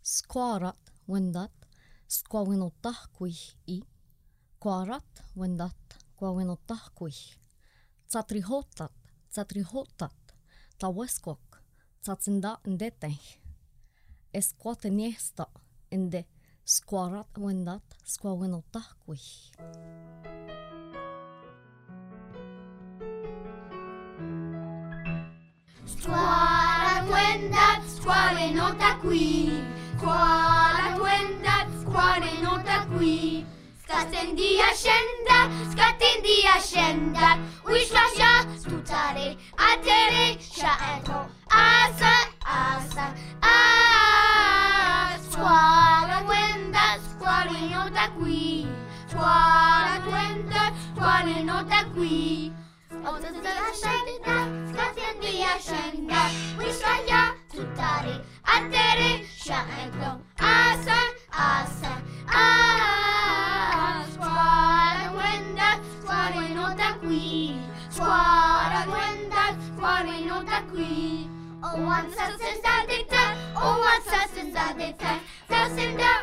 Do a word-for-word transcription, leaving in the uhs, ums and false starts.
Squarat wendat squawinotahkui i. Quarat wendat quawinotahkui. Tsatrihotat tsatrihotat taweskok tsatsinda ndeteng. Esquateniesta ende squarat wendat squawinotahkui. Squarat wendat squawinotahkui. Squarat wendat squawinotahkui. Scatendi a scenda, scatendi a scenda. Uisla sha tutare a tere sha entro. Asa, asa, ah. Squarat wendat squawinotahkui. Squarat wendat squawinotahkui. Scatendi a scenda, uisla sha tutare a tere sha entro. Asa, asa, ah. Squarat wendat squawinotahkui. Squarat wendat squawinotahkui. Oh, one success that it oh, one success that it